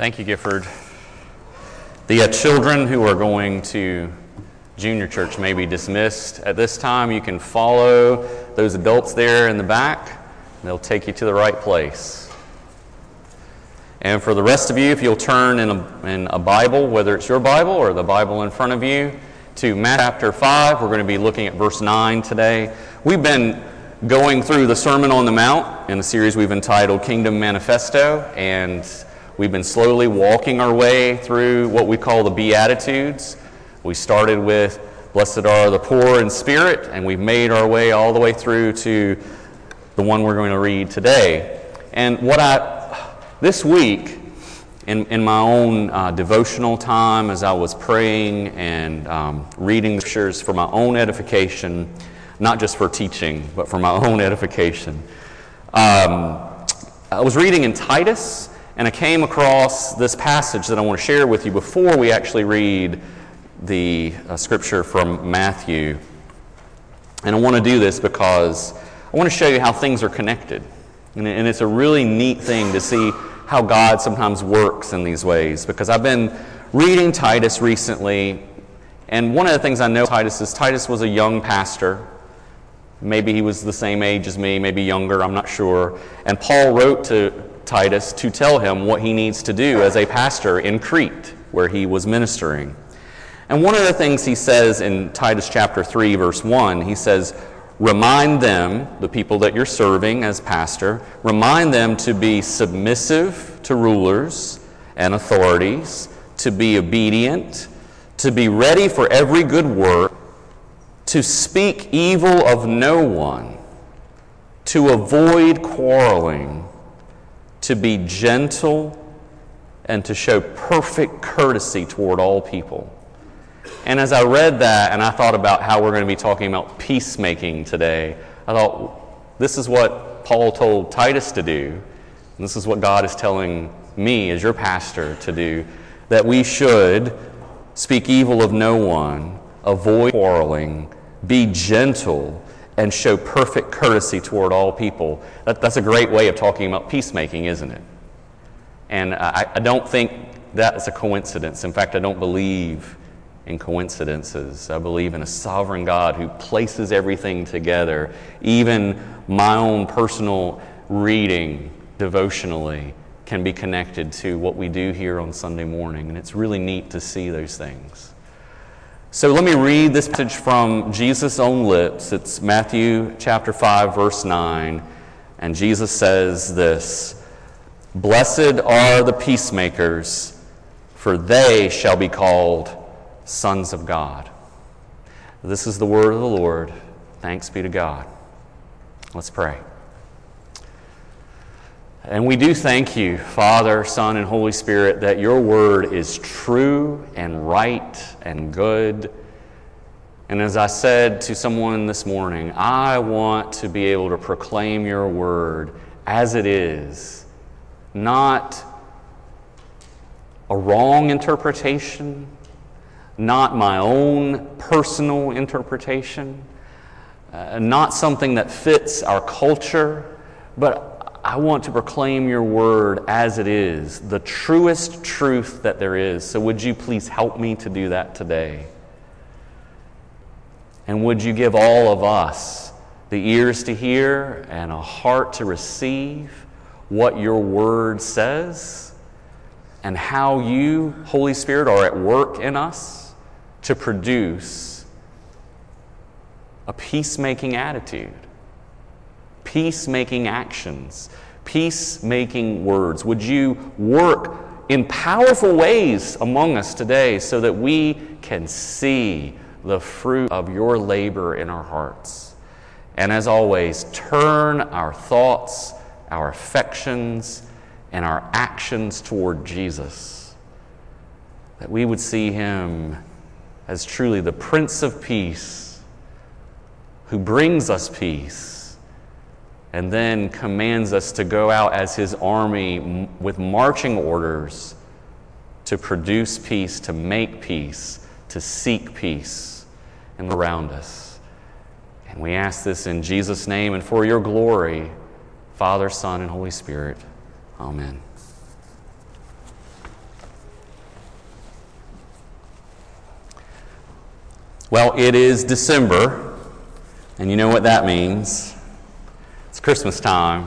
Thank you, Gifford. The children who are going to junior church may be dismissed at this time. You can follow those adults there in the back. They'll take you to the right place. And for the rest of you, if you'll turn in a Bible, whether it's your Bible or the Bible in front of you, to Matthew chapter 5. We're going to be looking at verse 9 today. We've been going through the Sermon on the Mount in a series we've entitled Kingdom Manifesto, and we've been slowly walking our way through what we call the Beatitudes. We started with, blessed are the poor in spirit, and we've made our way all the way through to the one we're going to read today. And this week, in my own devotional time, as I was praying and reading the scriptures for my own edification, not just for teaching, but for my own edification, I was reading in Titus, and I came across this passage that I want to share with you before we actually read the scripture from Matthew. And I want to do this because I want to show you how things are connected. And it's a really neat thing to see how God sometimes works in these ways. Because I've been reading Titus recently, and one of the things I know Titus was a young pastor. Maybe he was the same age as me, maybe younger, I'm not sure. And Paul wrote to Titus to tell him what he needs to do as a pastor in Crete, where he was ministering. And one of the things he says in Titus chapter 3, verse 1, he says, remind them, the people that you're serving as pastor, remind them to be submissive to rulers and authorities, to be obedient, to be ready for every good work, to speak evil of no one, to avoid quarreling, to be gentle, and to show perfect courtesy toward all people. And as I read that and I thought about how we're going to be talking about peacemaking today, I thought, this is what Paul told Titus to do. And this is what God is telling me as your pastor to do, that we should speak evil of no one, avoid quarreling, be gentle, and show perfect courtesy toward all people. That's a great way of talking about peacemaking, isn't it? And I don't think that's a coincidence. In fact, I don't believe in coincidences. I believe in a sovereign God who places everything together. Even my own personal reading devotionally can be connected to what we do here on Sunday morning. And it's really neat to see those things. So let me read this passage from Jesus' own lips. It's Matthew chapter 5, verse 9. And Jesus says this, blessed are the peacemakers, for they shall be called sons of God. This is the word of the Lord. Thanks be to God. Let's pray. And we do thank you, Father, Son, and Holy Spirit, that your word is true and right and good. And as I said to someone this morning, I want to be able to proclaim your word as it is, not a wrong interpretation, not my own personal interpretation, not something that fits our culture, but I want to proclaim your word as it is, the truest truth that there is. So would you please help me to do that today? And would you give all of us the ears to hear and a heart to receive what your word says and how you, Holy Spirit, are at work in us to produce a peacemaking attitude, peacemaking actions, peacemaking words. Would you work in powerful ways among us today so that we can see the fruit of your labor in our hearts? And as always, turn our thoughts, our affections, and our actions toward Jesus, that we would see him as truly the Prince of Peace, who brings us peace, and then commands us to go out as his army with marching orders to produce peace, to make peace, to seek peace around us. And we ask this in Jesus' name and for your glory, Father, Son, and Holy Spirit. Amen. Well, it is December, and you know what that means. It's Christmas time.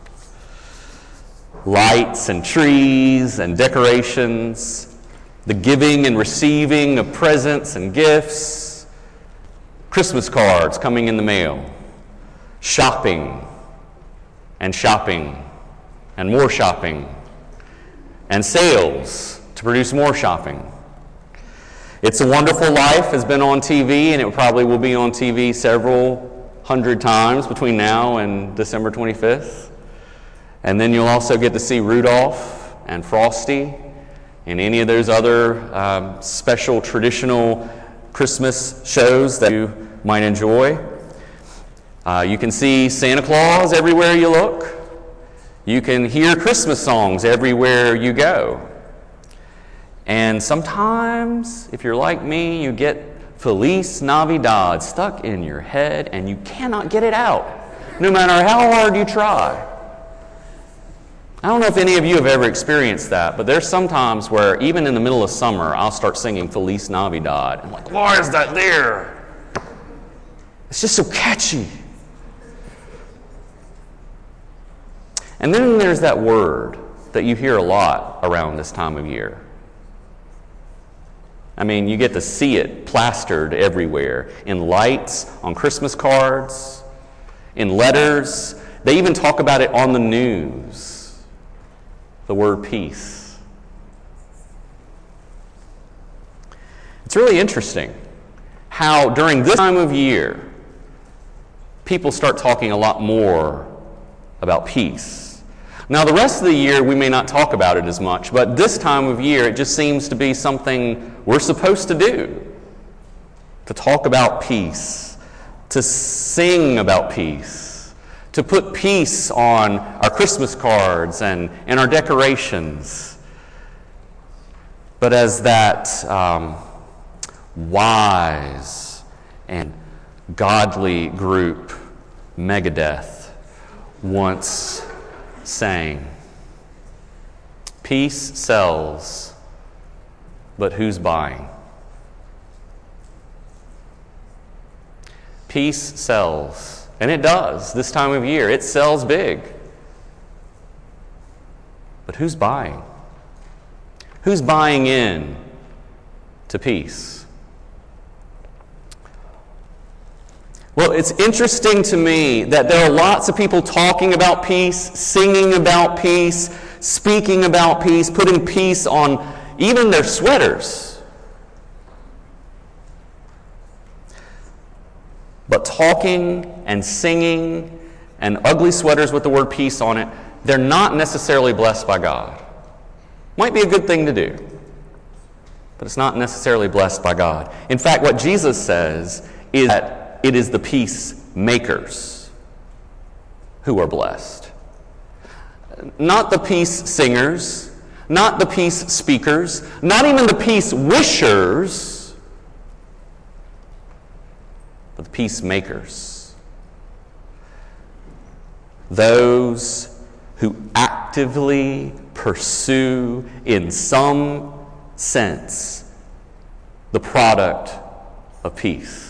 Lights and trees and decorations, the giving and receiving of presents and gifts, Christmas cards coming in the mail, shopping and more shopping, and sales to produce more shopping. It's a Wonderful Life has been on TV, and it probably will be on TV several hundred times between now and December 25th. And then you'll also get to see Rudolph and Frosty and any of those other special traditional Christmas shows that you might enjoy. You can see Santa Claus everywhere you look. You can hear Christmas songs everywhere you go. And sometimes, if you're like me, you get Feliz Navidad stuck in your head and you cannot get it out, no matter how hard you try. I don't know if any of you have ever experienced that, but there's some times where even in the middle of summer, I'll start singing Feliz Navidad. I'm like, why is that there? It's just so catchy. And then there's that word that you hear a lot around this time of year. I mean, you get to see it plastered everywhere, in lights, on Christmas cards, in letters. They even talk about it on the news. The word peace. It's really interesting how during this time of year, people start talking a lot more about peace. Now, the rest of the year, we may not talk about it as much, but this time of year, it just seems to be something we're supposed to do. To talk about peace, to sing about peace, to put peace on our Christmas cards and our decorations. But as that wise and godly group, Megadeth, once sang, peace sells, but who's buying? Peace sells, and it does this time of year. It sells big. But who's buying? Who's buying in to peace? Well, it's interesting to me that there are lots of people talking about peace, singing about peace, speaking about peace, putting peace on even their sweaters. But talking and singing and ugly sweaters with the word peace on it, they're not necessarily blessed by God. Might be a good thing to do, but it's not necessarily blessed by God. In fact, what Jesus says is that it is the peacemakers who are blessed. Not the peace singers, not the peace speakers, not even the peace wishers, but the peacemakers. Those who actively pursue, in some sense, the product of peace.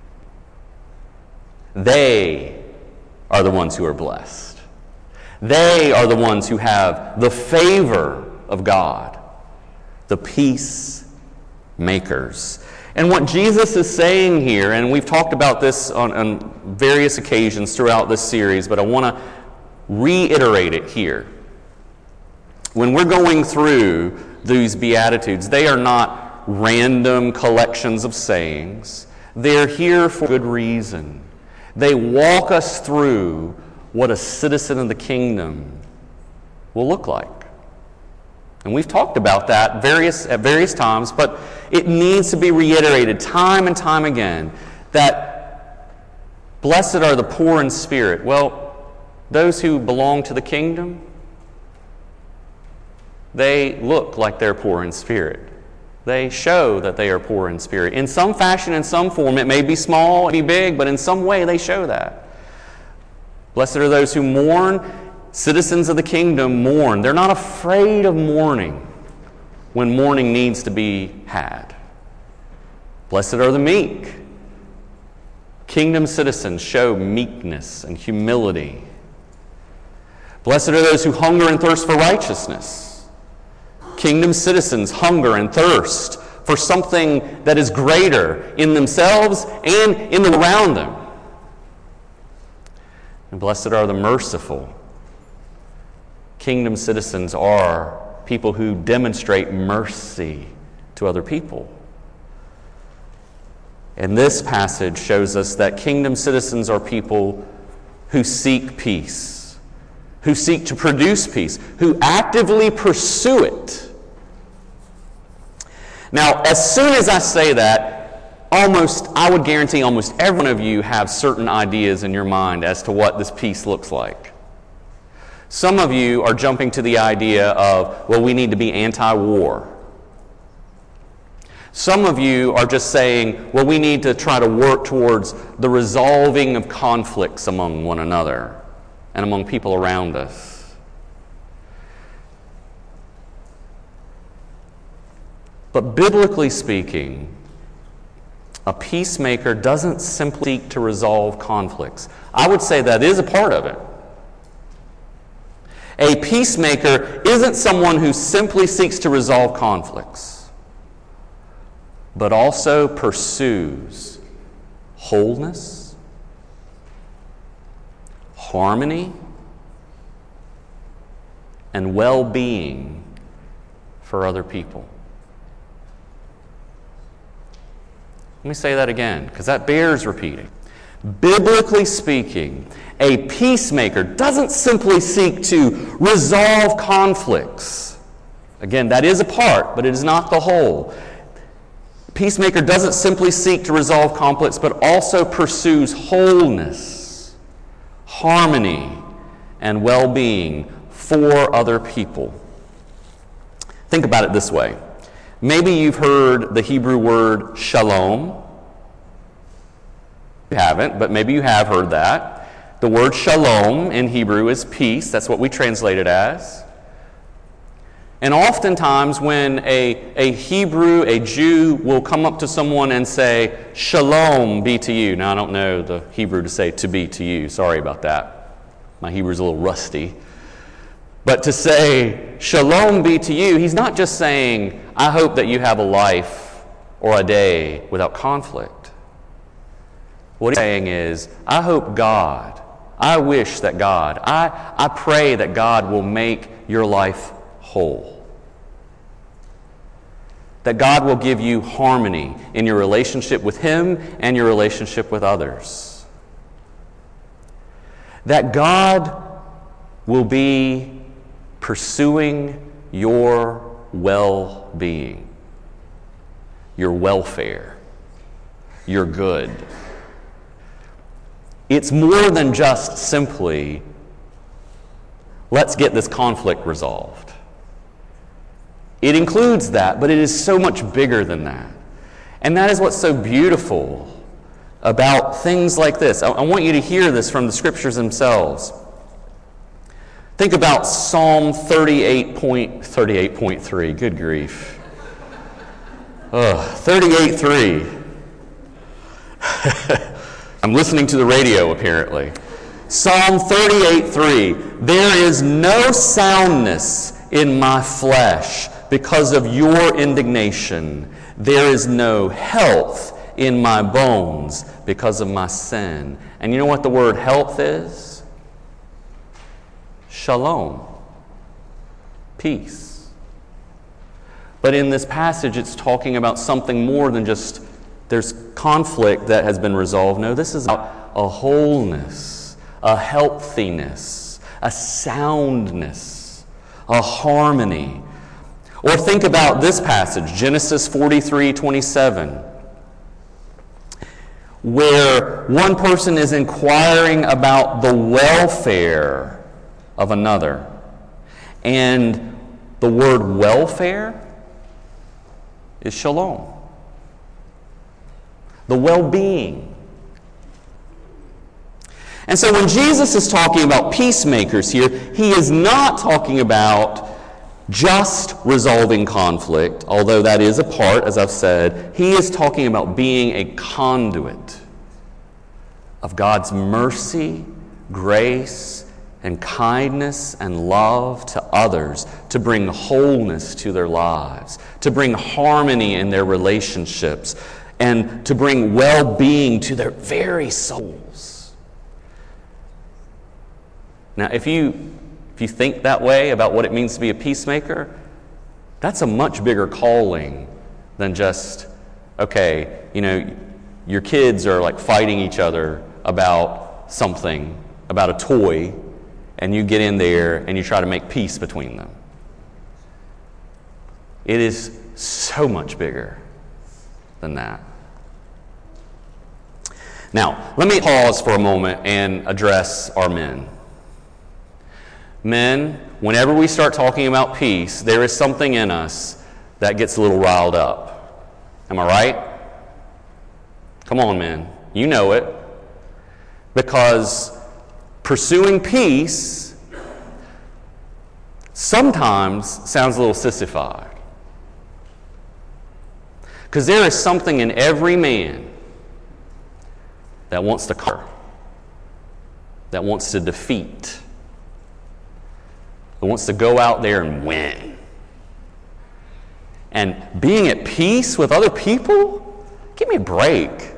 They are the ones who are blessed. They are the ones who have the favor of God, the peacemakers. And what Jesus is saying here, and we've talked about this on various occasions throughout this series, but I want to reiterate it here. When we're going through these Beatitudes, they are not random collections of sayings. They're here for good reason. They walk us through what a citizen of the kingdom will look like. And we've talked about that at various times, but it needs to be reiterated time and time again that blessed are the poor in spirit. Well, those who belong to the kingdom, they look like they're poor in spirit. They show that they are poor in spirit. In some fashion, in some form, it may be small, it may be big, but in some way they show that. Blessed are those who mourn. Citizens of the kingdom mourn. They're not afraid of mourning when mourning needs to be had. Blessed are the meek. Kingdom citizens show meekness and humility. Blessed are those who hunger and thirst for righteousness. Kingdom citizens hunger and thirst for something that is greater in themselves and in the around them. And blessed are the merciful. Kingdom citizens are people who demonstrate mercy to other people. And this passage shows us that kingdom citizens are people who seek peace, who seek to produce peace, who actively pursue it. Now, as soon as I say that, I would guarantee almost every one of you have certain ideas in your mind as to what this peace looks like. Some of you are jumping to the idea of, well, we need to be anti-war. Some of you are just saying, well, we need to try to work towards the resolving of conflicts among one another and among people around us. But biblically speaking, a peacemaker doesn't simply seek to resolve conflicts. I would say that is a part of it. A peacemaker isn't someone who simply seeks to resolve conflicts, but also pursues wholeness, harmony, and well-being for other people. Let me say that again, because that bears repeating. Biblically speaking, a peacemaker doesn't simply seek to resolve conflicts. Again, that is a part, but it is not the whole. Peacemaker doesn't simply seek to resolve conflicts, but also pursues wholeness, harmony, and well-being for other people. Think about it this way. Maybe you've heard the Hebrew word shalom. You haven't, but maybe you have heard that. The word shalom in Hebrew is peace. That's what we translate it as. And oftentimes when a Hebrew, a Jew, will come up to someone and say, shalom be to you. Now, I don't know the Hebrew to say to be to you. Sorry about that. My Hebrew's a little rusty. But to say, shalom be to you, he's not just saying, I hope that you have a life or a day without conflict. What he's saying is, I hope God, I wish that God, I pray that God will make your life whole. That God will give you harmony in your relationship with Him and your relationship with others. That God will be pursuing your well-being, your welfare, your good. It's more than just simply, let's get this conflict resolved. It includes that, but it is so much bigger than that. And that is what's so beautiful about things like this. I want you to hear this from the Scriptures themselves. Think about Psalm 38.3. Good grief. 38.3. I'm listening to the radio, apparently. Psalm 38.3. There is no soundness in my flesh because of your indignation. There is no health in my bones because of my sin. And you know what the word health is? Shalom. Peace. But in this passage, it's talking about something more than just there's conflict that has been resolved. No, this is about a wholeness, a healthiness, a soundness, a harmony. Or think about this passage, Genesis 43:27, where one person is inquiring about the welfare of another. And the word welfare is shalom. The well-being. And so when Jesus is talking about peacemakers here, He is not talking about just resolving conflict, although that is a part, as I've said. He is talking about being a conduit of God's mercy, grace, and kindness and love to others, to bring wholeness to their lives, to bring harmony in their relationships, and to bring well-being to their very souls. Now, if you think that way about what it means to be a peacemaker, that's a much bigger calling than just, okay, your kids are like fighting each other about something, about a toy, and you get in there and you try to make peace between them. It is so much bigger than that. Now, let me pause for a moment and address our men. Men, whenever we start talking about peace, there is something in us that gets a little riled up. Am I right? Come on, men. You know it. Because pursuing peace sometimes sounds a little sissified. Because there is something in every man that wants to conquer, that wants to defeat, that wants to go out there and win. And being at peace with other people, give me a break.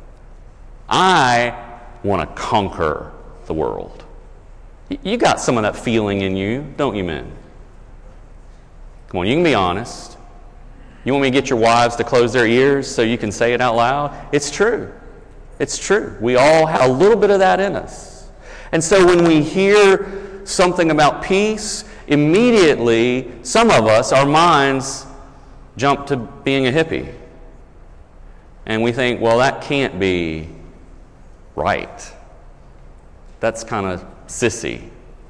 I want to conquer the world. You got some of that feeling in you, don't you, men? Come on, you can be honest. You want me to get your wives to close their ears so you can say it out loud? It's true. It's true. We all have a little bit of that in us. And so when we hear something about peace, immediately, some of us, our minds jump to being a hippie. And we think, well, that can't be right. That's kind of sissy.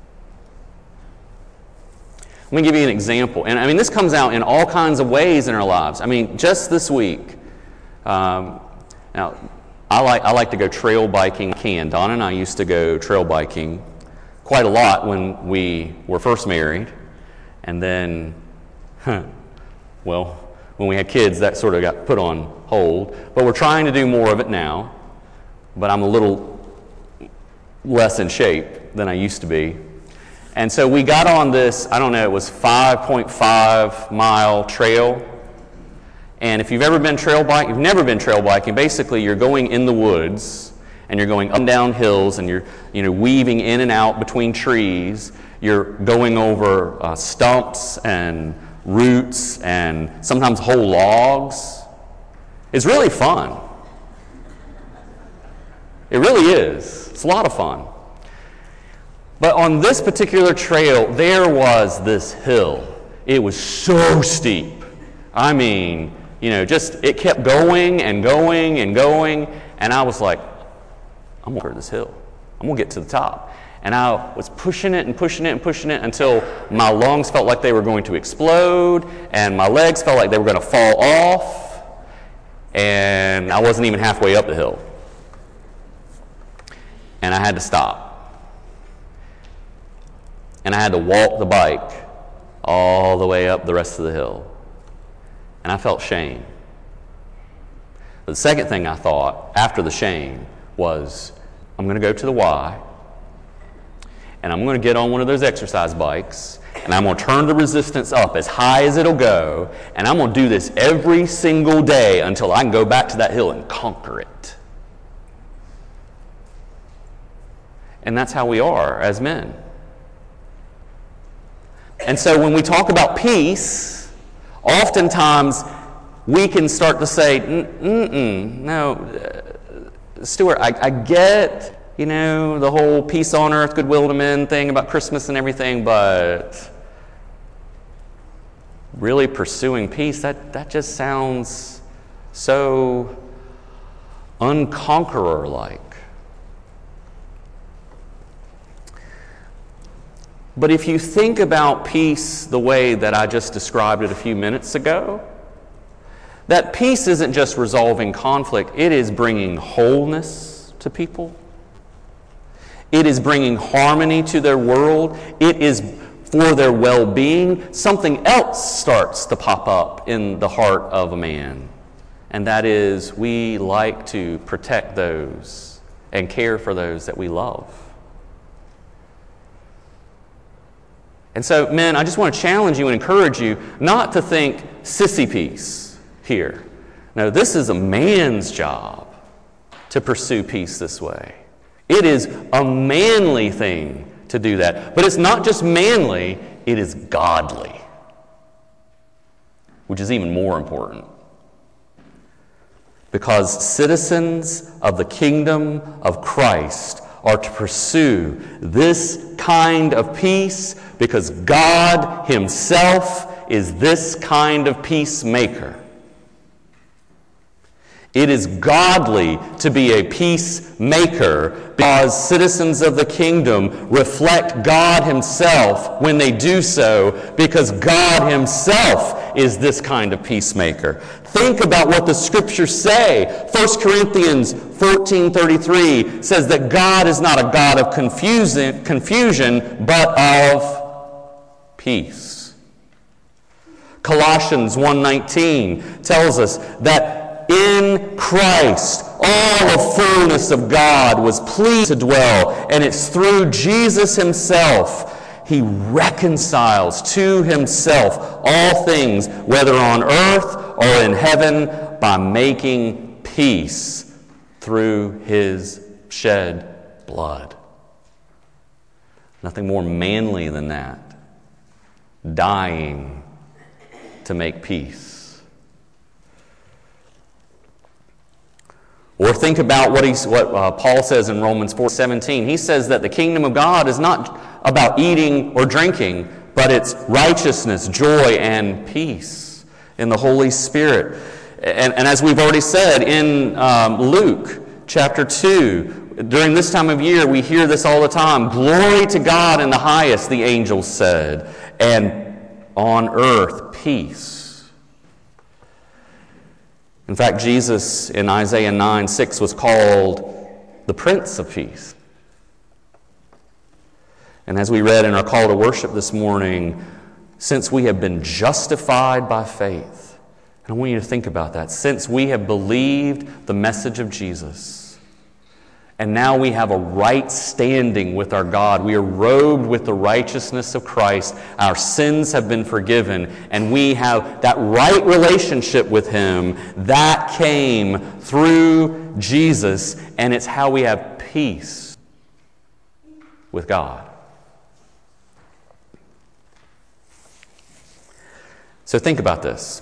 Let me give you an example. And I mean, this comes out in all kinds of ways in our lives. I mean, just this week, now, I like to go trail biking. Don and I used to go trail biking quite a lot when we were first married. And then, when we had kids, that sort of got put on hold. But we're trying to do more of it now. But I'm a little less in shape than I used to be. And so we got on this, I don't know, it was 5.5 mile trail. And if you've ever been you've never been trail biking, basically you're going in the woods and you're going up and down hills and you're weaving in and out between trees. You're going over stumps and roots and sometimes whole logs. It's really fun. It really is. It's a lot of fun. But on this particular trail, there was this hill. It was so steep. I mean, it kept going and going and going. And I was like, I'm going to clear this hill. I'm going to get to the top. And I was pushing it and pushing it and pushing it until my lungs felt like they were going to explode and my legs felt like they were going to fall off. And I wasn't even halfway up the hill. And I had to stop. And I had to walk the bike all the way up the rest of the hill. And I felt shame. But the second thing I thought after the shame was, I'm going to go to the Y, and I'm going to get on one of those exercise bikes, and I'm going to turn the resistance up as high as it'll go, and I'm going to do this every single day until I can go back to that hill and conquer it. And that's how we are as men. And so when we talk about peace, oftentimes we can start to say, no, Stuart, I get, the whole peace on earth, goodwill to men thing about Christmas and everything, but really pursuing peace, that just sounds so unconqueror-like. But if you think about peace the way that I just described it a few minutes ago, that peace isn't just resolving conflict, it is bringing wholeness to people. It is bringing harmony to their world. It is for their well-being. Something else starts to pop up in the heart of a man, and that is we like to protect those and care for those that we love. And so, men, I just want to challenge you and encourage you not to think sissy peace here. No, this is a man's job to pursue peace this way. It is a manly thing to do that. But it's not just manly, it is godly, which is even more important. Because citizens of the kingdom of Christ are to pursue this kind of peace because God Himself is this kind of peacemaker. It is godly to be a peacemaker because citizens of the kingdom reflect God Himself when they do so because God Himself is this kind of peacemaker. Think about what the Scriptures say. 1 Corinthians 14:33 says that God is not a God of confusion, but of peace. Colossians 1:19 tells us that in Christ, all the fullness of God was pleased to dwell, and it's through Jesus Himself He reconciles to Himself all things, whether on earth or in heaven, by making peace through His shed blood. Nothing more manly than that. Dying to make peace. Or think about what Paul says in Romans 4:17. He says that the kingdom of God is not about eating or drinking, but it's righteousness, joy, and peace in the Holy Spirit. And as we've already said in Luke chapter 2, during this time of year, we hear this all the time. Glory to God in the highest, the angels said, and on earth, peace. In fact, Jesus in Isaiah 9:6 was called the Prince of Peace. And as we read in our call to worship this morning, since we have been justified by faith, and I want you to think about that, since we have believed the message of Jesus, and now we have a right standing with our God. We are robed with the righteousness of Christ. Our sins have been forgiven, and we have that right relationship with Him that came through Jesus, and it's how we have peace with God. So think about this.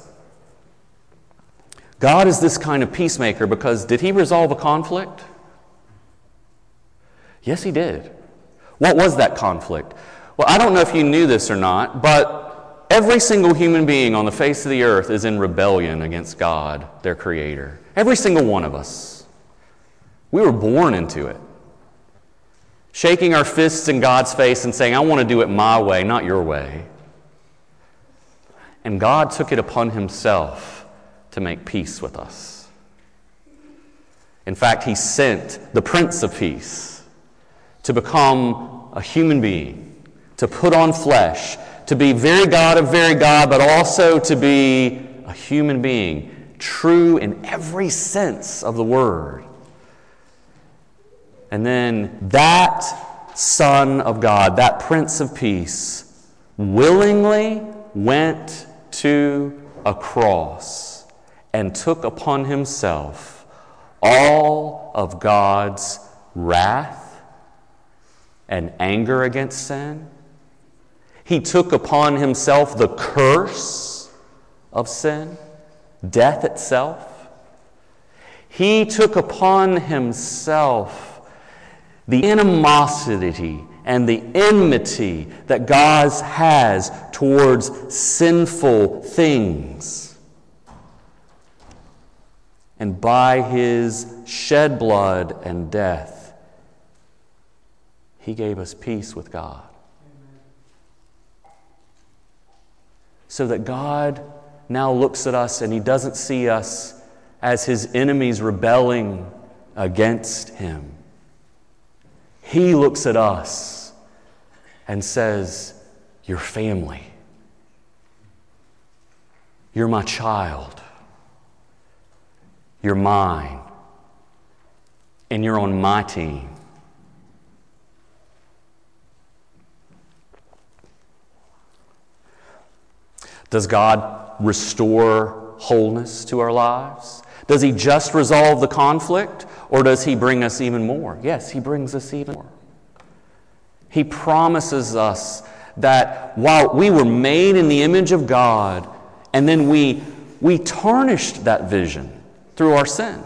God is this kind of peacemaker because did He resolve a conflict? Yes, He did. What was that conflict? Well, I don't know if you knew this or not, but every single human being on the face of the earth is in rebellion against God, their Creator. Every single one of us. We were born into it. Shaking our fists in God's face and saying, I want to do it my way, not your way. And God took it upon Himself to make peace with us. In fact, He sent the Prince of Peace to become a human being, to put on flesh, to be very God of very God, but also to be a human being, true in every sense of the word. And then that Son of God, that Prince of Peace, willingly went to a cross and took upon Himself all of God's wrath and anger against sin. He took upon Himself the curse of sin, death itself. He took upon Himself the animosity and the enmity that God has towards sinful things. And by His shed blood and death, He gave us peace with God. So that God now looks at us and He doesn't see us as His enemies rebelling against Him. He looks at us and says, you're family. You're my child. You're mine. and you're on my team. Does God restore wholeness to our lives? Does He just resolve the conflict, or does He bring us even more? Yes, He brings us even more. He promises us that while we were made in the image of God, and then we tarnished that vision through our sin.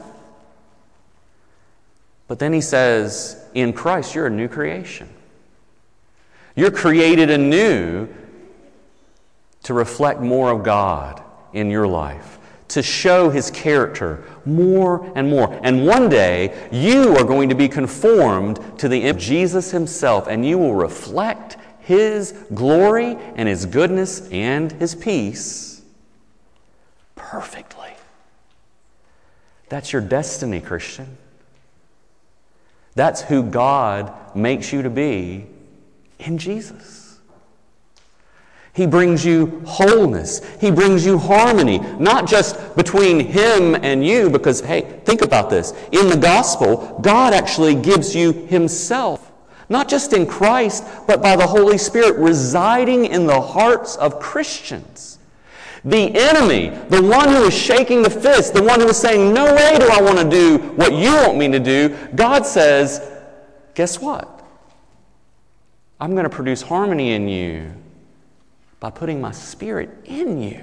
But then He says, in Christ, you're a new creation. You're created anew to reflect more of God in your life, to show His character more and more. And one day, you are going to be conformed to the image of Jesus Himself, and you will reflect His glory and His goodness and His peace perfectly. That's your destiny, Christian. That's who God makes you to be in Jesus. He brings you wholeness. He brings you harmony, not just between Him and you, because, hey, think about this. In the gospel, God actually gives you Himself, not just in Christ, but by the Holy Spirit residing in the hearts of Christians. The enemy, the one who is shaking the fist, the one who is saying, no way do I want to do what you want me to do, God says, guess what? I'm going to produce harmony in you by putting my Spirit in you.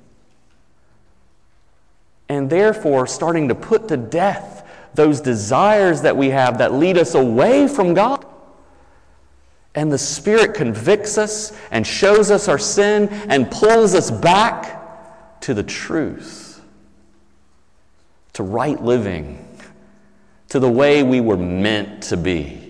And therefore starting to put to death those desires that we have that lead us away from God. And the Spirit convicts us and shows us our sin and pulls us back to the truth, to right living, to the way we were meant to be.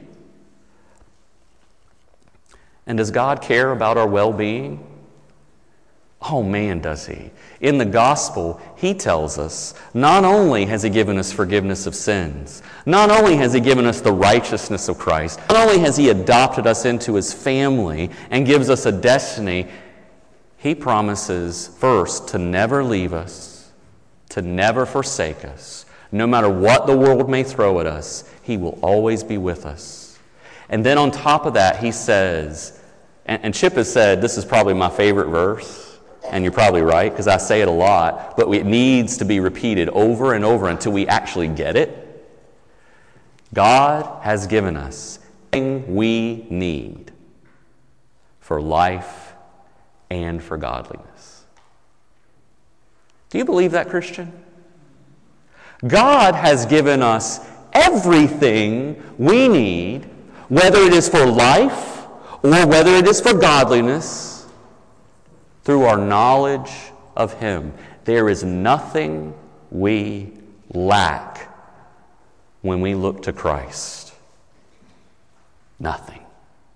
And does God care about our well-being? Oh man, does He. In the gospel, He tells us, not only has He given us forgiveness of sins, not only has He given us the righteousness of Christ, not only has He adopted us into His family and gives us a destiny, He promises first to never leave us, to never forsake us. No matter what the world may throw at us, He will always be with us. And then on top of that, He says, and Chip has said, this is probably my favorite verse, and you're probably right, because I say it a lot, but it needs to be repeated over and over until we actually get it. God has given us everything we need for life and for godliness. Do you believe that, Christian? God has given us everything we need, whether it is for life or whether it is for godliness, through our knowledge of Him. There is nothing we lack when we look to Christ. Nothing.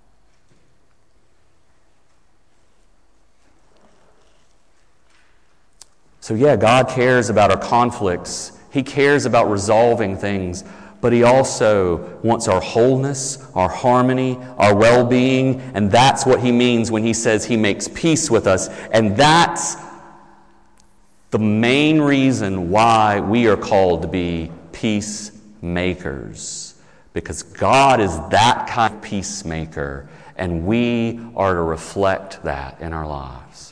So yeah, God cares about our conflicts. He cares about resolving things, but He also wants our wholeness, our harmony, our well-being, and that's what He means when He says He makes peace with us. And that's the main reason why we are called to be peacemakers. Because God is that kind of peacemaker, and we are to reflect that in our lives.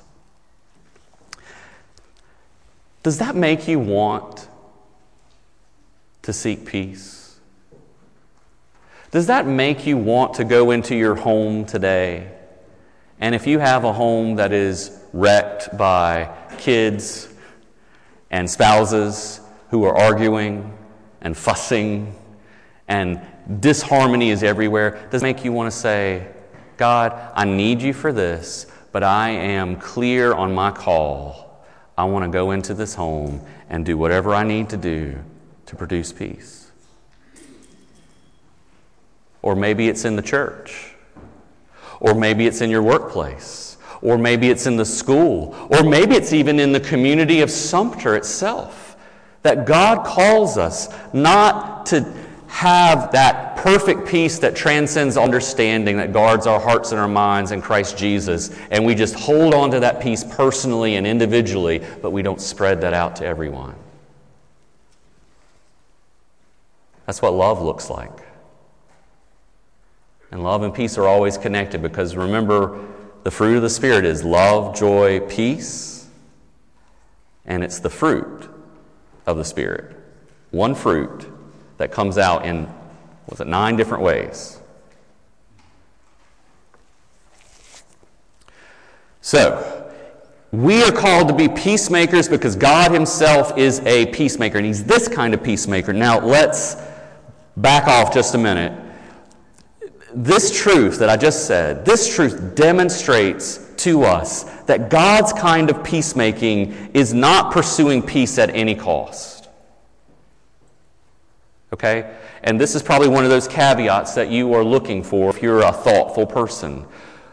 Does that make you want to seek peace? Does that make you want to go into your home today? And if you have a home that is wrecked by kids and spouses who are arguing and fussing and disharmony is everywhere, does it make you want to say, God, I need you for this, but I am clear on my call. I want to go into this home and do whatever I need to do to produce peace. Or maybe it's in the church. Or maybe it's in your workplace. Or maybe it's in the school. Or maybe it's even in the community of Sumter itself. That God calls us not to have that perfect peace that transcends understanding, that guards our hearts and our minds in Christ Jesus, and we just hold on to that peace personally and individually, but we don't spread that out to everyone. That's what love looks like. And love and peace are always connected because remember, the fruit of the Spirit is love, joy, peace, and it's the fruit of the Spirit. One fruit that comes out in, 9 different ways. So, we are called to be peacemakers because God himself is a peacemaker, and he's this kind of peacemaker. Now, let's back off just a minute. This truth that I just said, this truth demonstrates to us that God's kind of peacemaking is not pursuing peace at any cost. Okay? And this is probably one of those caveats that you are looking for if you're a thoughtful person.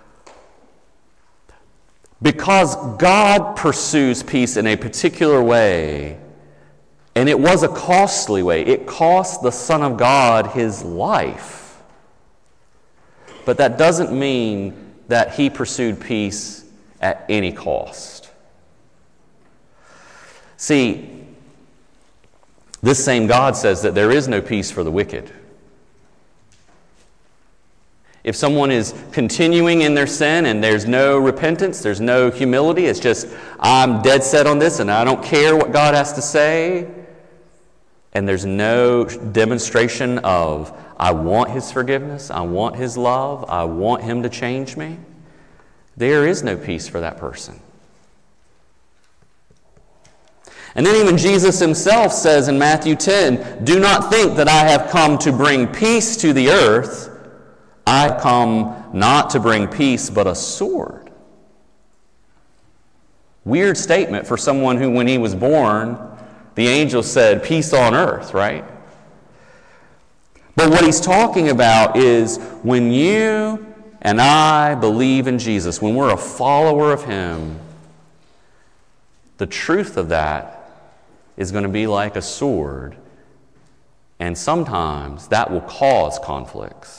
Because God pursues peace in a particular way, and it was a costly way. It cost the Son of God his life. But that doesn't mean that he pursued peace at any cost. See, this same God says that there is no peace for the wicked. If someone is continuing in their sin and there's no repentance, there's no humility, it's just, I'm dead set on this and I don't care what God has to say, and there's no demonstration of, I want his forgiveness, I want his love, I want him to change me, there is no peace for that person. And then even Jesus himself says in Matthew 10, do not think that I have come to bring peace to the earth. I come not to bring peace, but a sword. Weird statement for someone who, when he was born, the angel said, peace on earth, right? But what he's talking about is when you and I believe in Jesus, when we're a follower of him, the truth of that is going to be like a sword, and sometimes that will cause conflicts.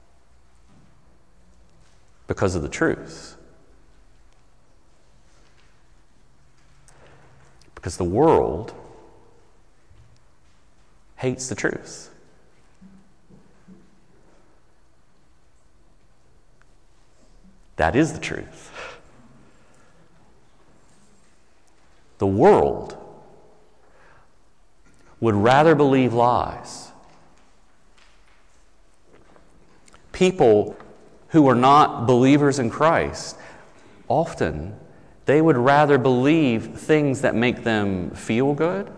Because of the truth. Because the world hates the truth. That is the truth. The world would rather believe lies. People who are not believers in Christ, often they would rather believe things that make them feel good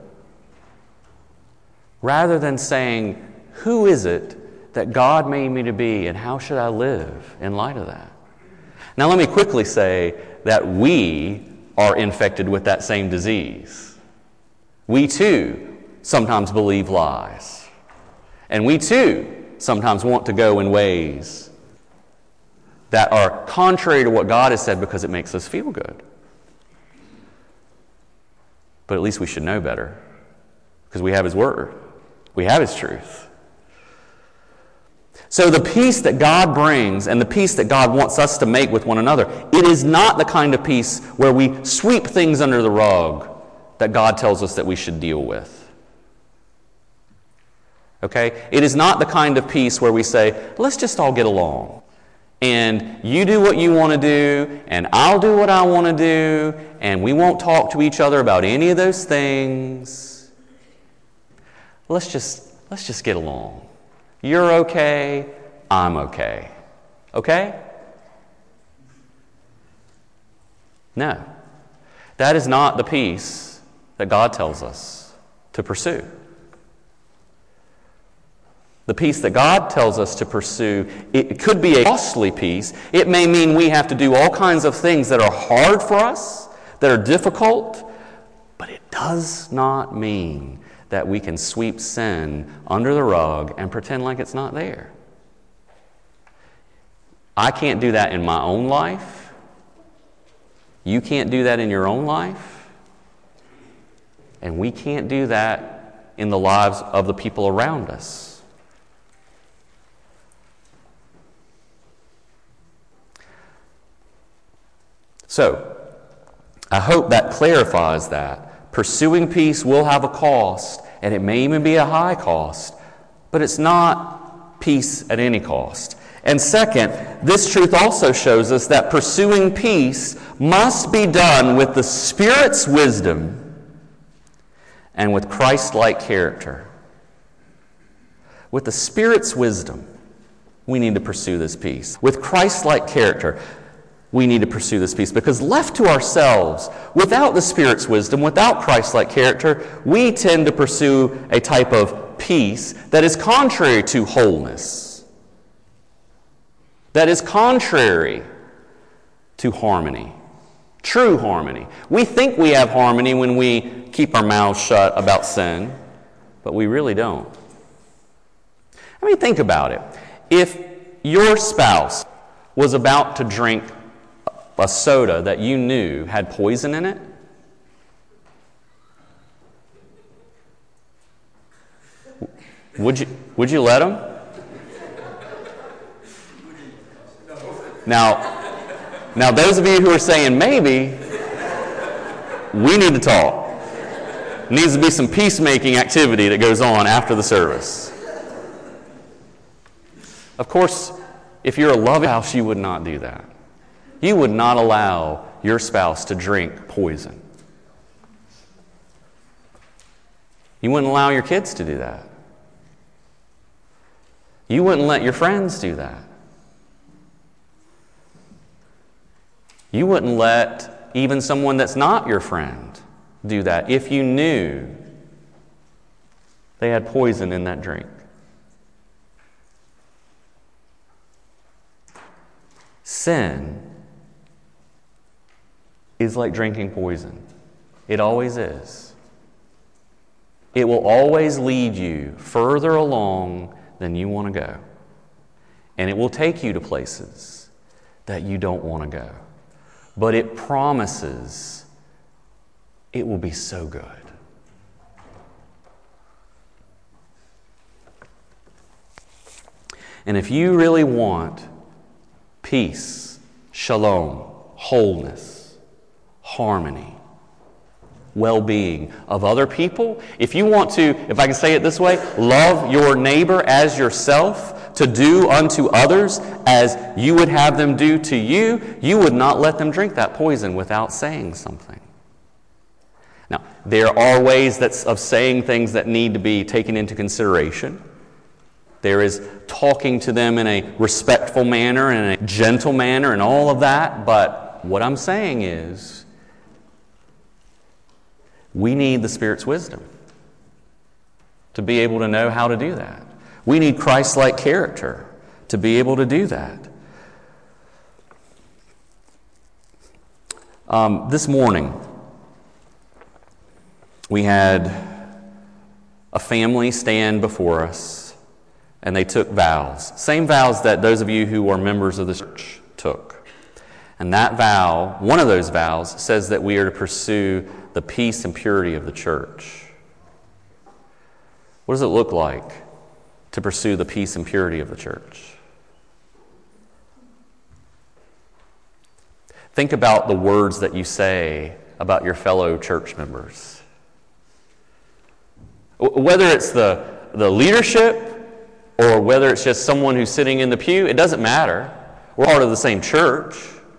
rather than saying, who is it that God made me to be and how should I live in light of that? Now let me quickly say that we are infected with that same disease. We too sometimes believe lies. And we too sometimes want to go in ways that are contrary to what God has said because it makes us feel good. But at least we should know better because we have his word. We have his truth. So the peace that God brings and the peace that God wants us to make with one another, it is not the kind of peace where we sweep things under the rug that God tells us that we should deal with. Okay? It is not the kind of peace where we say, let's just all get along. And you do what you want to do, and I'll do what I want to do, and we won't talk to each other about any of those things. Let's just get along. You're okay, I'm okay. Okay? No. That is not the peace that God tells us to pursue. The peace that God tells us to pursue, it could be a costly peace. It may mean we have to do all kinds of things that are hard for us, that are difficult, but it does not mean that we can sweep sin under the rug and pretend like it's not there. I can't do that in my own life. You can't do that in your own life. And we can't do that in the lives of the people around us. So, I hope that clarifies that. Pursuing peace will have a cost, and it may even be a high cost, but it's not peace at any cost. And second, this truth also shows us that pursuing peace must be done with the Spirit's wisdom and with Christ-like character. With the Spirit's wisdom, we need to pursue this peace. With Christ-like character, we need to pursue this peace. Because left to ourselves, without the Spirit's wisdom, without Christ-like character, we tend to pursue a type of peace that is contrary to wholeness, that is contrary to harmony, true harmony. We think we have harmony when we keep our mouths shut about sin, but we really don't. I mean, think about it. If your spouse was about to drink a soda that you knew had poison in it, would you let him? Now, those of you who are saying maybe, we need to talk. There needs to be some peacemaking activity that goes on after the service. Of course, if you're a loving spouse, you would not do that. You would not allow your spouse to drink poison. You wouldn't allow your kids to do that. You wouldn't let your friends do that. You wouldn't let even someone that's not your friend do that if you knew they had poison in that drink. Sin is like drinking poison. It always is. It will always lead you further along than you want to go. And it will take you to places that you don't want to go. But it promises it will be so good. And if you really want peace, shalom, wholeness, harmony, well-being of other people, if you want to, if I can say it this way, love your neighbor as yourself, to do unto others as you would have them do to you, you would not let them drink that poison without saying something. Now, there are ways of saying things that need to be taken into consideration. There is talking to them in a respectful manner and a gentle manner and all of that, but what I'm saying is we need the Spirit's wisdom to be able to know how to do that. We need Christ-like character to be able to do that. This morning, we had a family stand before us, and they took vows. Same vows that those of you who are members of the church took. And that vow, one of those vows, says that we are to pursue the peace and purity of the church. What does it look like to pursue the peace and purity of the church? Think about the words that you say about your fellow church members. Whether it's the leadership or whether it's just someone who's sitting in the pew, it doesn't matter. We're part of the same church.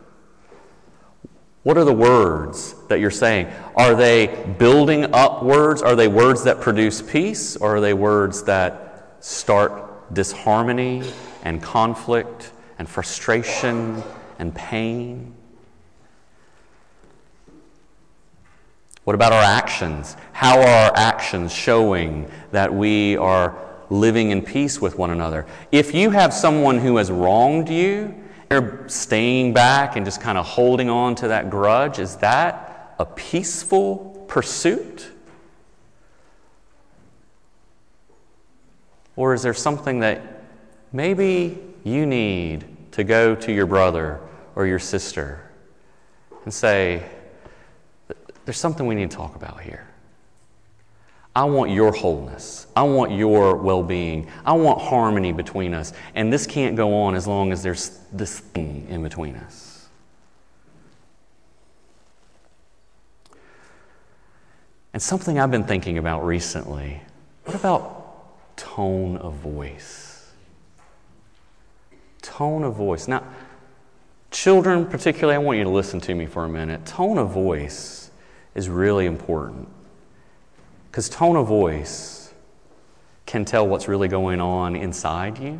What are the words that you're saying? Are they building up words? Are they words that produce peace? Or are they words that start disharmony and conflict and frustration and pain? What about our actions? How are our actions showing that we are living in peace with one another? If you have someone who has wronged you, you're staying back and just kind of holding on to that grudge, is that a peaceful pursuit? Or is there something that maybe you need to go to your brother or your sister and say, there's something we need to talk about here. I want your wholeness. I want your well-being. I want harmony between us. And this can't go on as long as there's this thing in between us. And something I've been thinking about recently, what about tone of voice. Tone of voice. Now, children particularly, I want you to listen to me for a minute. Tone of voice is really important. Because tone of voice can tell what's really going on inside you.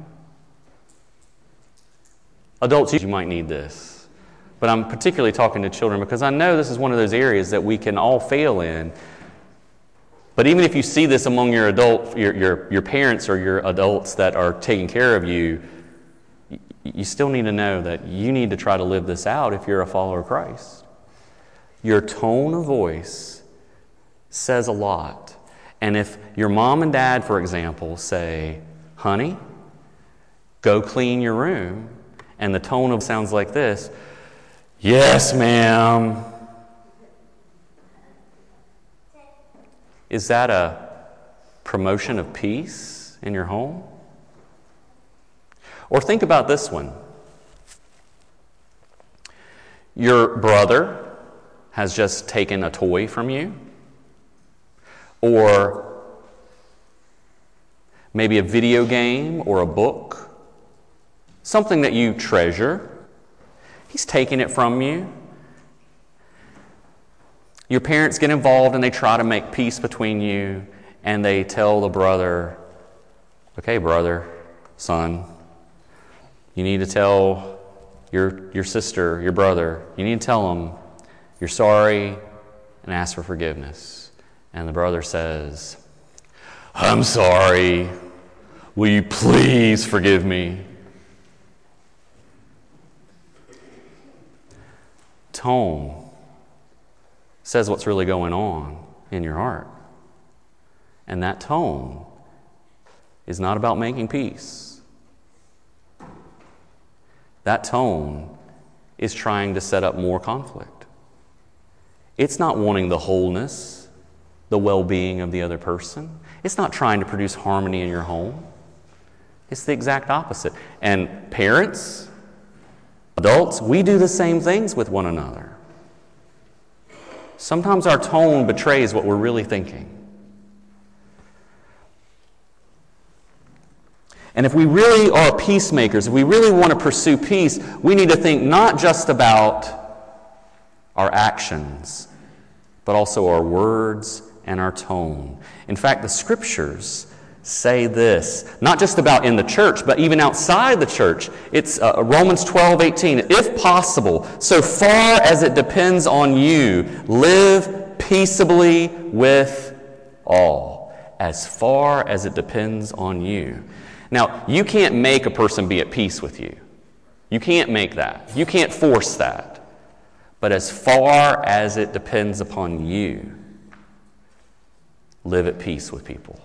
Adults, you might need this. But I'm particularly talking to children because I know this is one of those areas that we can all fail in. But even if you see this among your parents or your adults that are taking care of you, you still need to know that you need to try to live this out if you're a follower of Christ. Your tone of voice says a lot. And if your mom and dad, for example, say, honey, go clean your room, and the tone of sounds like this, yes, ma'am. Is that a promotion of peace in your home? Or think about this one. Your brother has just taken a toy from you, or maybe a video game or a book, something that you treasure. He's taking it from you. Your parents get involved and they try to make peace between you, and they tell the brother, okay, brother, son, you need to tell your sister, your brother, you need to tell them you're sorry and ask for forgiveness. And the brother says, I'm sorry. Will you please forgive me? Tone says what's really going on in your heart. And that tone is not about making peace. That tone is trying to set up more conflict. It's not wanting the wholeness, the well-being of the other person. It's not trying to produce harmony in your home. It's the exact opposite. And parents, adults, we do the same things with one another. Sometimes our tone betrays what we're really thinking. And if we really are peacemakers, if we really want to pursue peace, we need to think not just about our actions, but also our words and our tone. In fact, the Scriptures say this, not just about in the church, but even outside the church. It's Romans 12:18. If possible, so far as it depends on you, live peaceably with all. As far as it depends on you. Now, you can't make a person be at peace with you. You can't make that. You can't force that. But as far as it depends upon you, live at peace with people.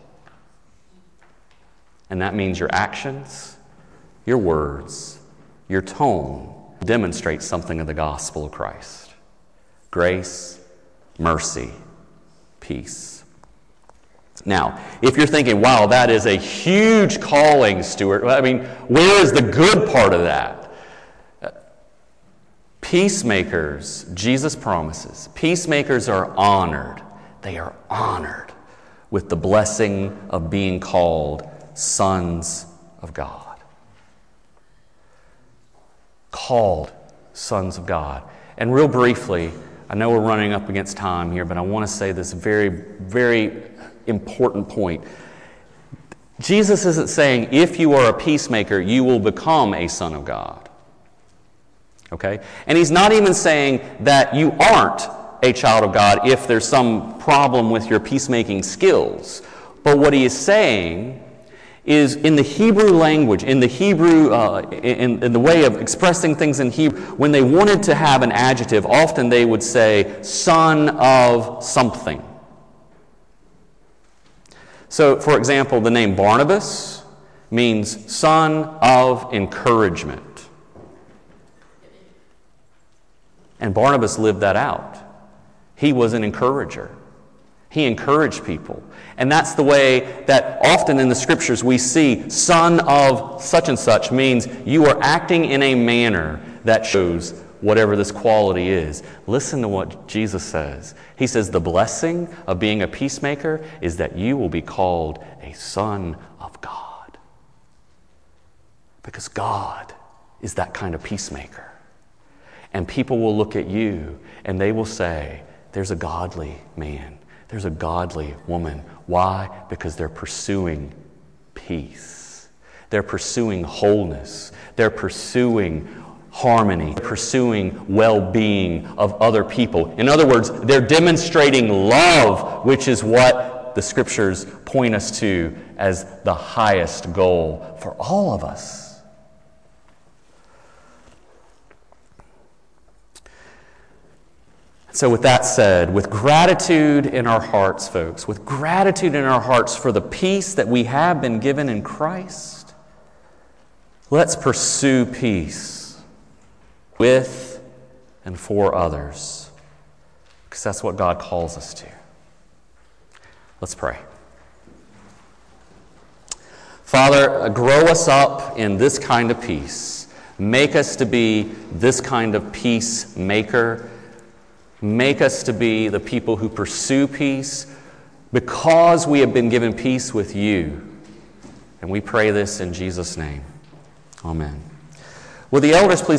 And that means your actions, your words, your tone demonstrate something of the gospel of Christ. Grace, mercy, peace. Now, if you're thinking, wow, that is a huge calling, Stuart. I mean, where is the good part of that? Peacemakers, Jesus promises, peacemakers are honored. They are honored with the blessing of being called sons of God. Called sons of God. And real briefly, I know we're running up against time here, but I want to say this very, very important point. Jesus isn't saying if you are a peacemaker, you will become a son of God. Okay? And he's not even saying that you aren't a child of God if there's some problem with your peacemaking skills. But what he is saying is in the Hebrew language, in the Hebrew, in the way of expressing things in Hebrew, when they wanted to have an adjective, often they would say, son of something. So, for example, the name Barnabas means son of encouragement. And Barnabas lived that out. He was an encourager. He encouraged people. And that's the way that often in the Scriptures we see son of such and such means you are acting in a manner that shows whatever this quality is. Listen to what Jesus says. He says, the blessing of being a peacemaker is that you will be called a son of God. Because God is that kind of peacemaker. And people will look at you and they will say, there's a godly man. There's a godly woman. Why? Because they're pursuing peace. They're pursuing wholeness. They're pursuing harmony, pursuing well-being of other people. In other words, they're demonstrating love, which is what the Scriptures point us to as the highest goal for all of us. So with that said, with gratitude in our hearts, folks, with gratitude in our hearts for the peace that we have been given in Christ, let's pursue peace with and for others, because that's what God calls us to. Let's pray. Father, grow us up in this kind of peace. Make us to be this kind of peacemaker. Make us to be the people who pursue peace because we have been given peace with you. And we pray this in Jesus' name. Amen. Will the elders please